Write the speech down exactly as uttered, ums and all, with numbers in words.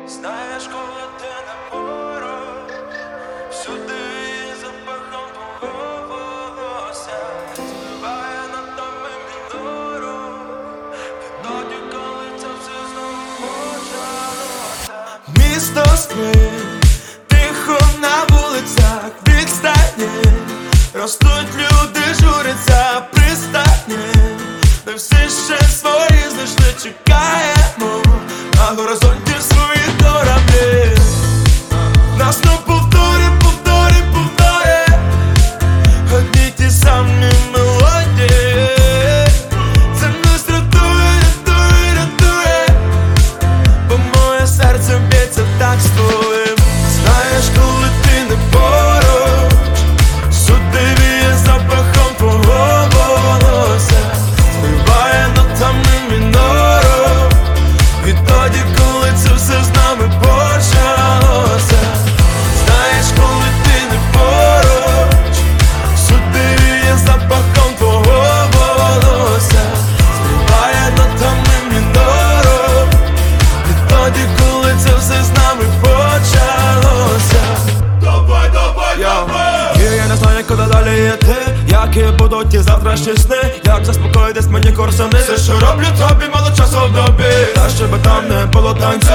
Знаєш, коли ти не поруч, всюди запахом твого волосся спливає над нами мінору. Відтоді, коли це все знову почалося. Місто спить, тихо на вулицях, відстані ростуть люди, журяться, пристані. Ми всі ще свої знайшли, чекаємо на горизонті свої кораблі. Нас на повторі, повторі, повторі одні ті самі мелодії. Це нас рятує, рятує, рятує, бо моє серце б'ється так з твоїм. Знаєш, коли ти не поруч, сюди віє запахом твого волосся, спливає нотами мінору. Відтоді, коли це все з нами почалося. Знаєш, коли ти не поруч, сюди віє запахом твого волосся, спливає нотами мінору. Відтоді, коли це все з нами почалося. Давай, давай, давай! І я не знаю, куди далі йти, які будуть ті завтрашні сни, як заспокоїтись мені курсани. Все, що роблю тобі, мало часу в добі, та щоб там не було танцю.